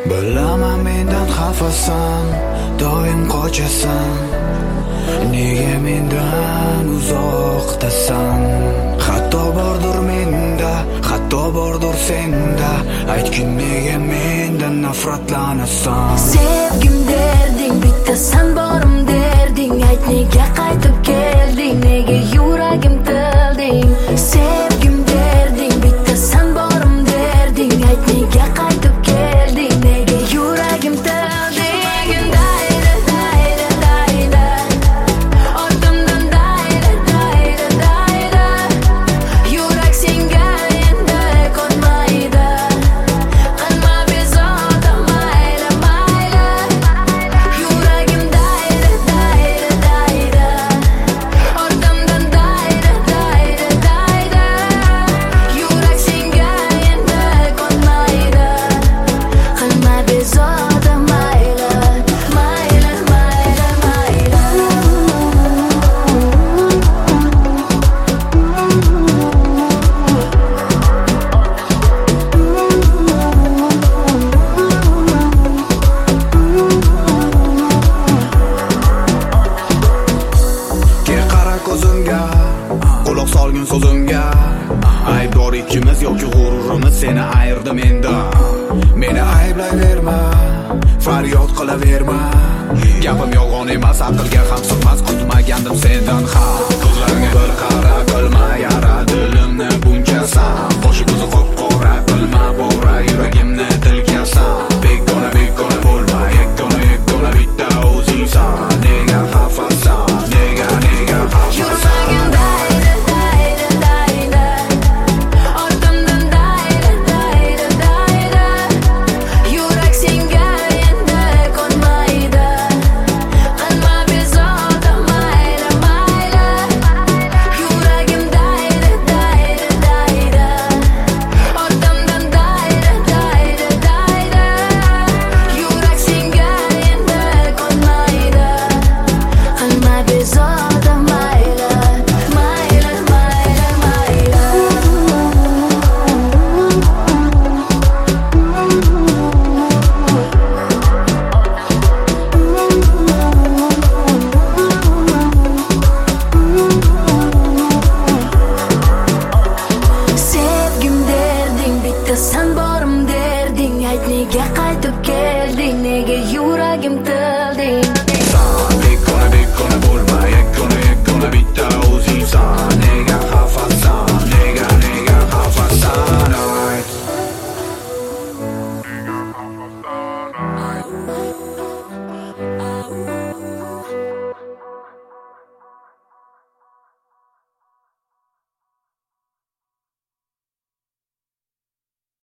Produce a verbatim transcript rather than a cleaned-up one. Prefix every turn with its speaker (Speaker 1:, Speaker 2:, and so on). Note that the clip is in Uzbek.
Speaker 1: Bilaman mendan xafasan, doim qochasan. Nega mendan uzoqdasan? Hatto bordur menda, hatto bordur senda. Aytgin nega mendan nafratlanasan?
Speaker 2: Sevgim derding, bitta sen borim derding. Ayt nega qaytib kelding, nega yuragim tilding? Sevgim derding, bitta sen borim derding. Ayt nega qaytib kelding, nega yuragim tilding? Dayda, dayda, dayda, ortimdan dayda, dayda, dayda. Yurak senga endi ko'nmaydi. Qilma bezovta, mayli, mayli. Yuragim dayda, dayda, dayda, ortimdan dayda, dayda, dayda. Yurak senga endi ko'nmaydi. Qilma bezovta, mayli, mayli, mayli, mayli.
Speaker 1: Ke qara ko'zimga, quloq solgin so'zimga. Aybdor ikkimiz yoki g'ururimiz seni ayirdi mendan. Meni ayblayverma, faryod qilaverma. Gapim yolg'on emas, aqlga ham sig'mas, kutmagandim sendan ham. Ko'zlaringga bir qara, qilma yara dilimni bunchasan. Boshi ko'zi qop-qora, qilma bora, yuragimni tilkasan. Begona, begona bo'lma, yakkona, yakkona bitta o'zingsan. Nega xafasan? Nega, nega xafasan?
Speaker 2: Yuragim dayda, dayda, dayda, ortimdan dayda, dayda, dayda. Yurak senga endi ko'nmaydi. Qilma bezovta, mayli, mayli. Yuragim dayda, dayda, dayda, ortimdan dayda, dayda, dayda. Yurak senga endi ko'nmaydi. Qilma bezovta, mayli, mayli, mayli, mayli. Sevgim derding, bitta sen borim derding. Ayt nega qaytib kelding, nega yuragim tilding?